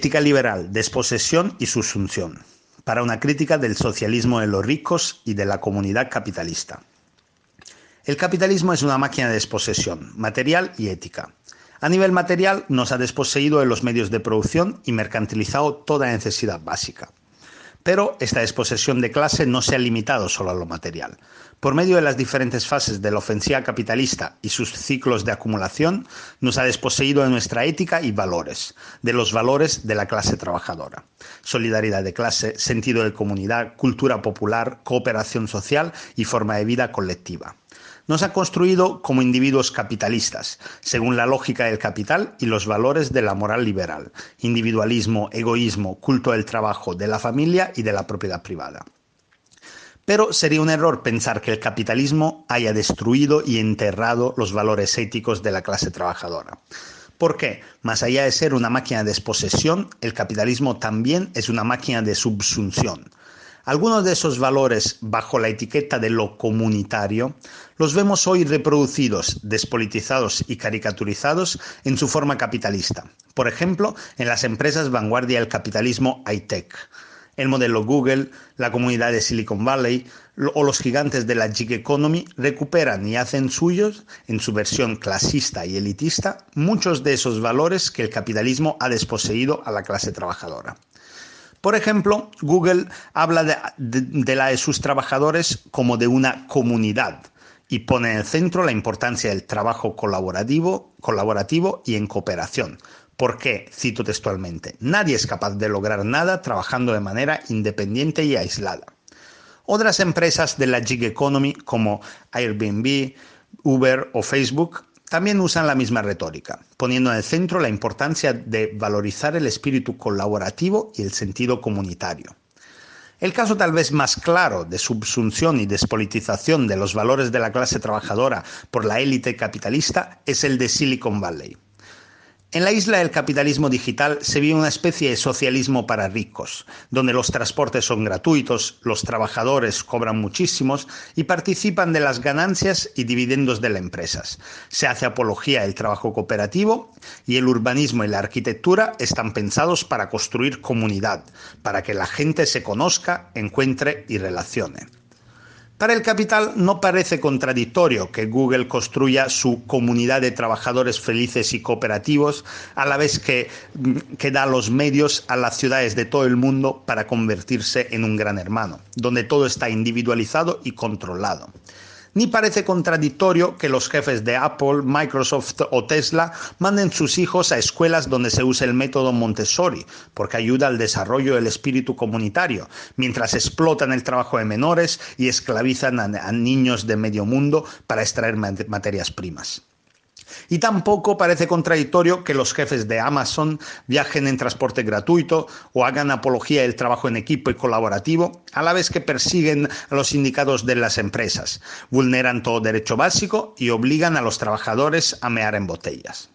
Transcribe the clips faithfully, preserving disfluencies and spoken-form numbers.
Ética liberal, desposesión y subsunción, para una crítica del socialismo de los ricos y de la comunidad capitalista. El capitalismo es una máquina de desposesión, material y ética. A nivel material, nos ha desposeído de los medios de producción y mercantilizado toda necesidad básica. Pero esta desposesión de clase no se ha limitado solo a lo material. Por medio de las diferentes fases de la ofensiva capitalista y sus ciclos de acumulación, nos ha desposeído de nuestra ética y valores, de los valores de la clase trabajadora. Solidaridad de clase, sentido de comunidad, cultura popular, cooperación social y forma de vida colectiva. Nos ha construido como individuos capitalistas, según la lógica del capital y los valores de la moral liberal, individualismo, egoísmo, culto del trabajo, de la familia y de la propiedad privada. Pero sería un error pensar que el capitalismo haya destruido y enterrado los valores éticos de la clase trabajadora. ¿Por qué? Más allá de ser una máquina de desposesión, el capitalismo también es una máquina de subsunción. Algunos de esos valores, bajo la etiqueta de lo comunitario, los vemos hoy reproducidos, despolitizados y caricaturizados en su forma capitalista. Por ejemplo, en las empresas vanguardia del capitalismo high-tech. El modelo Google, la comunidad de Silicon Valley o los gigantes de la gig economy recuperan y hacen suyos, en su versión clasista y elitista, muchos de esos valores que el capitalismo ha desposeído a la clase trabajadora. Por ejemplo, Google habla de, de, de la de sus trabajadores como de una comunidad y pone en el centro la importancia del trabajo colaborativo, colaborativo y en cooperación. ¿Por qué? Cito textualmente: nadie es capaz de lograr nada trabajando de manera independiente y aislada. Otras empresas de la gig economy como Airbnb, Uber o Facebook también usan la misma retórica, poniendo en el centro la importancia de valorizar el espíritu colaborativo y el sentido comunitario. El caso tal vez más claro de subsunción y despolitización de los valores de la clase trabajadora por la élite capitalista es el de Silicon Valley. En la isla del capitalismo digital se vive una especie de socialismo para ricos, donde los transportes son gratuitos, los trabajadores cobran muchísimos y participan de las ganancias y dividendos de las empresas. Se hace apología del trabajo cooperativo y el urbanismo y la arquitectura están pensados para construir comunidad, para que la gente se conozca, encuentre y relacione. Para el capital no parece contradictorio que Google construya su comunidad de trabajadores felices y cooperativos a la vez que, que da los medios a las ciudades de todo el mundo para convertirse en un gran hermano, donde todo está individualizado y controlado. Ni parece contradictorio que los jefes de Apple, Microsoft o Tesla manden sus hijos a escuelas donde se use el método Montessori, porque ayuda al desarrollo del espíritu comunitario, mientras explotan el trabajo de menores y esclavizan a, a niños de medio mundo para extraer materias primas. Y tampoco parece contradictorio que los jefes de Amazon viajen en transporte gratuito o hagan apología del trabajo en equipo y colaborativo, a la vez que persiguen a los sindicatos de las empresas, vulneran todo derecho básico y obligan a los trabajadores a mear en botellas.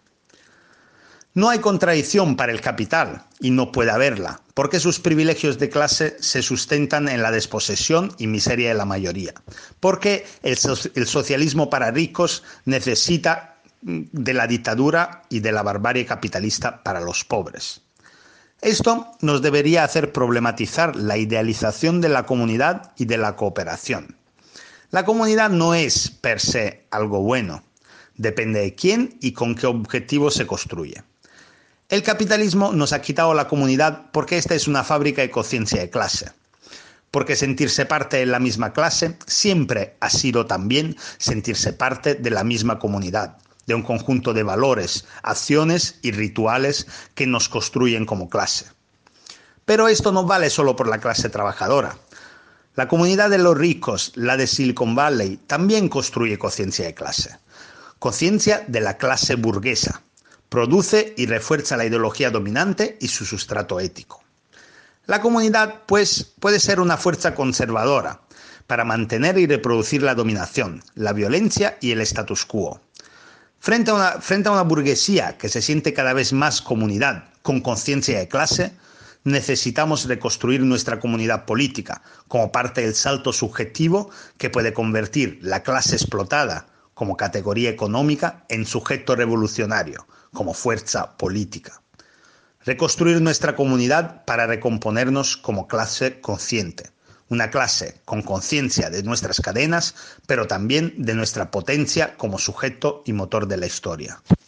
No hay contradicción para el capital, y no puede haberla, porque sus privilegios de clase se sustentan en la desposesión y miseria de la mayoría, porque el, so- el socialismo para ricos necesita de la dictadura y de la barbarie capitalista para los pobres. Esto nos debería hacer problematizar la idealización de la comunidad y de la cooperación. La comunidad no es per se algo bueno, depende de quién y con qué objetivo se construye. El capitalismo nos ha quitado la comunidad porque esta es una fábrica de conciencia de clase. Porque sentirse parte de la misma clase siempre ha sido también sentirse parte de la misma comunidad, de un conjunto de valores, acciones y rituales que nos construyen como clase. Pero esto no vale solo por la clase trabajadora. La comunidad de los ricos, la de Silicon Valley, también construye conciencia de clase. Conciencia de la clase burguesa. Produce y refuerza la ideología dominante y su sustrato ético. La comunidad, pues, puede ser una fuerza conservadora para mantener y reproducir la dominación, la violencia y el status quo. Frente a, una, frente a una burguesía que se siente cada vez más comunidad, con conciencia de clase, necesitamos reconstruir nuestra comunidad política como parte del salto subjetivo que puede convertir la clase explotada como categoría económica en sujeto revolucionario, como fuerza política. Reconstruir nuestra comunidad para recomponernos como clase consciente. Una clase con conciencia de nuestras cadenas, pero también de nuestra potencia como sujeto y motor de la historia.